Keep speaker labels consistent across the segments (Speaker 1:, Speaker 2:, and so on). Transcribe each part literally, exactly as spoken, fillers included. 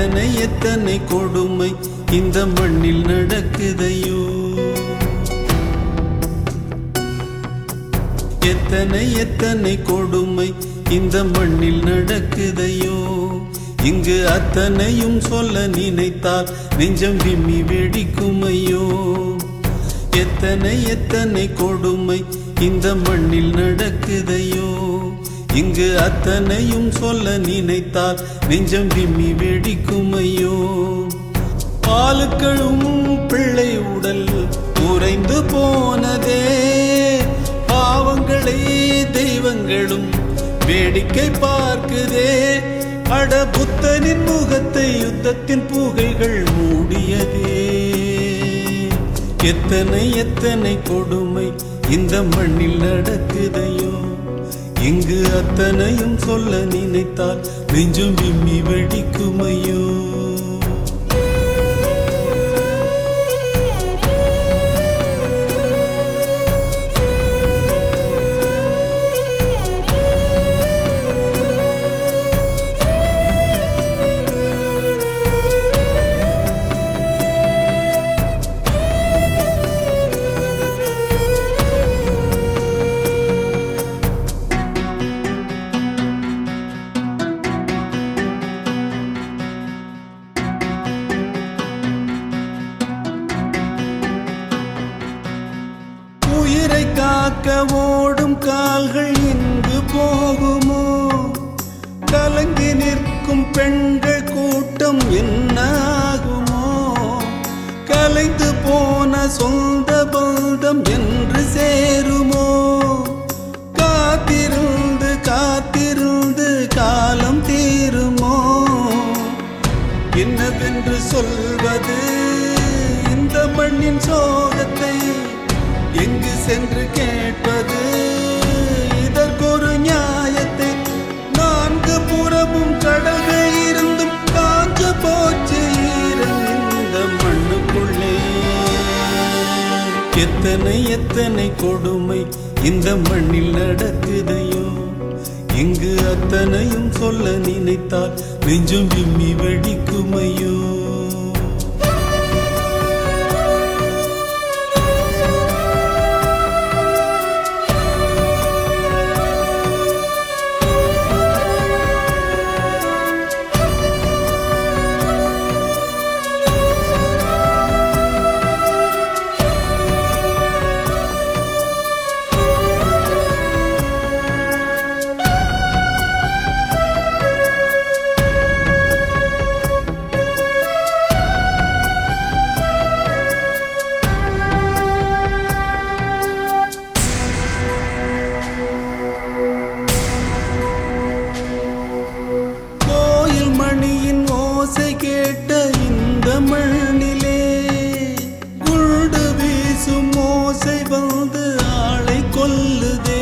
Speaker 1: எத்தனை எத்தனை கொடுமை இந்த மண்ணில் நடக்குதையோ, எத்தனை எத்தனை கொடுமை இந்த மண்ணில் நடக்குதையோ. இங்கு அத்தனையும் சொல்ல நினைத்தால் நெஞ்சம் விம்மி வெடிக்குமையோ. எத்தனை எத்தனை கொடுமை இந்த மண்ணில் நடக்குதையோ. இங்கு அத்தனையும் சொல்ல நினைத்தால் நெஞ்சம் விம்மி வெடிக்குமையோ. பாலுக்களும் பிள்ளை உடல் உறைந்து போனதே, பாவங்களை தெய்வங்களும் வேடிக்கை பார்க்குதே. அட புத்தனின் முகத்தை யுத்தத்தின் புகைகள் மூடியதே. எத்தனை எத்தனை கொடுமை இந்த மண்ணில் நடக்குதையோ. இங்கு அத்தனையும் சொல்ல நினைத்தால் நெஞ்சும் விம்மி வெடிக்குமையோ. உயிரை காக்க ஓடும் கால்கள் இங்கு போகுமோ. கலங்கி நிற்கும் பெண்கள் கூட்டம் என்ன ஆகுமோ. கலைந்து போன சொந்த பந்தம் என்று சேருமோ. காத்திருந்து காத்திருந்து காலம் தீருமோ. என்னவென்று சொல்வது இந்த மண்ணின் சோகத்தை, எங்கு சென்று கேட்பது இதற்கொரு நியாயத்தை. நான்கு புறமும் கடல்கள் இருந்தும் காஞ்ச போச்சு ஈரம் இந்த மண்ணுக்குள்ளே. எத்தனை எத்தனை கொடுமை இந்த மண்ணில் நடக்குதையோ. இங்கு அத்தனையும் சொல்ல நினைத்தால் நெஞ்சும் விம்மி வெடிக்குமையோ. கேட்ட இந்த மண்ணிலே குண்டு வீசும் ஓசை வந்து ஆளை கொல்லுதே.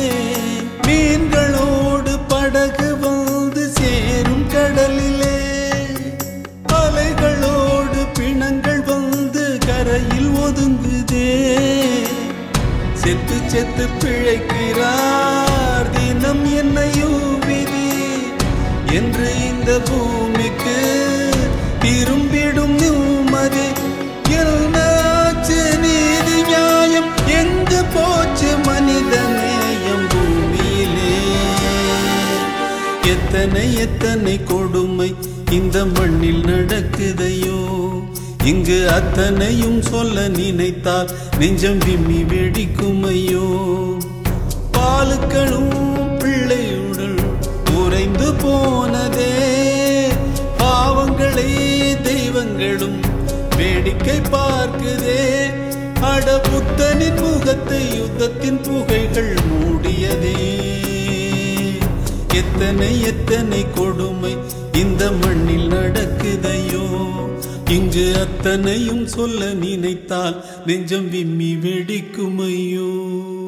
Speaker 1: மீன்களோடு படகு வந்து சேரும் கடலிலே, அலைகளோடு பிணங்கள் வந்து கரையில் ஒதுங்குதே. செத்து செத்து பிழைக்கிறார் தினம் என்னையும் விதி என்று இந்த பூமிக்கு திரும்பிடும் நிம்மதி. என்னாச்சு நீதி நியாயம், எங்கு போச்சு மனித நேயம் பூமியிலே. எத்தனை எத்தனை கொடுமை இந்த மண்ணில் நடக்குதையோ. இங்கு அத்தனையும் சொல்ல நினைத்தால் நெஞ்சம் விம்மி வெடிக்குமையோ. பாலுக்களும் பிள்ளை உடல் உறைந்து போனதே, பாவங்களை தெய்வங்களும் வேடிக்கை பார்க்குதே. அட புத்தனின் முகத்தை யுத்தத்தின் புகைகள் மூடியதே. எத்தனை எத்தனை கொடுமை இந்த மண்ணில் நடக்குதையோ. இங்கு அத்தனையும் சொல்ல நினைத்தால் நெஞ்சம் விம்மி வெடிக்குமையோ.